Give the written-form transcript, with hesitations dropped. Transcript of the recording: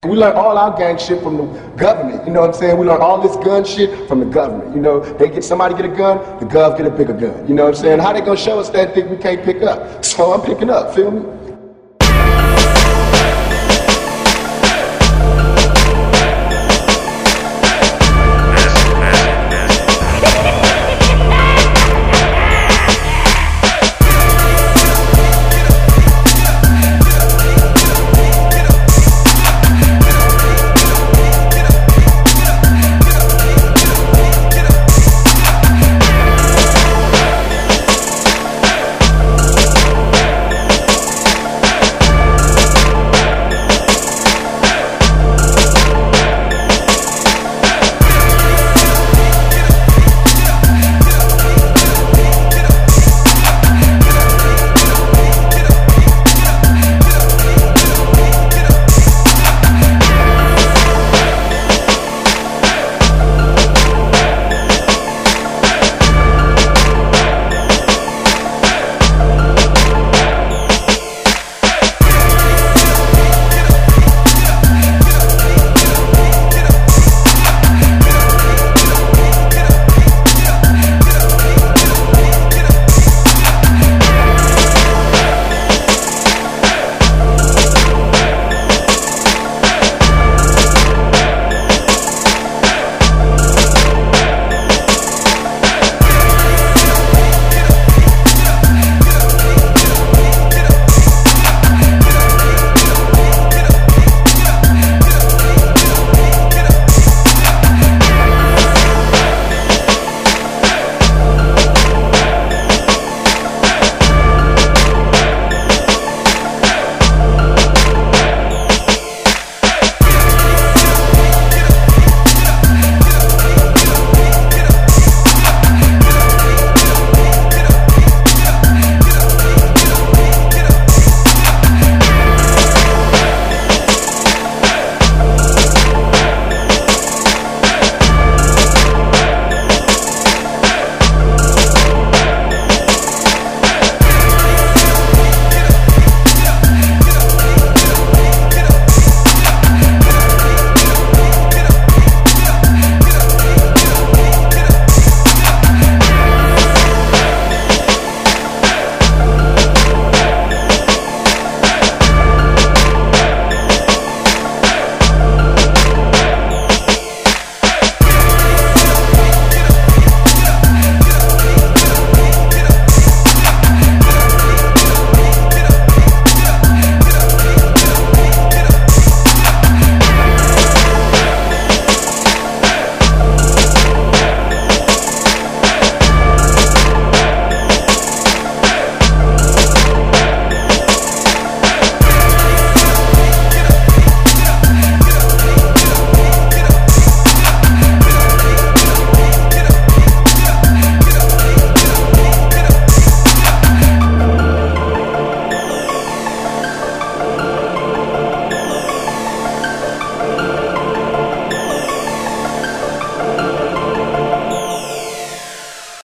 We learn all our gang shit from the government, you know what I'm saying? We learn all this gun shit from the government, you know? Somebody get a gun, the gov get a bigger gun, you know what I'm saying? How they gonna show us that thing we can't pick up? So I'm picking up, feel me?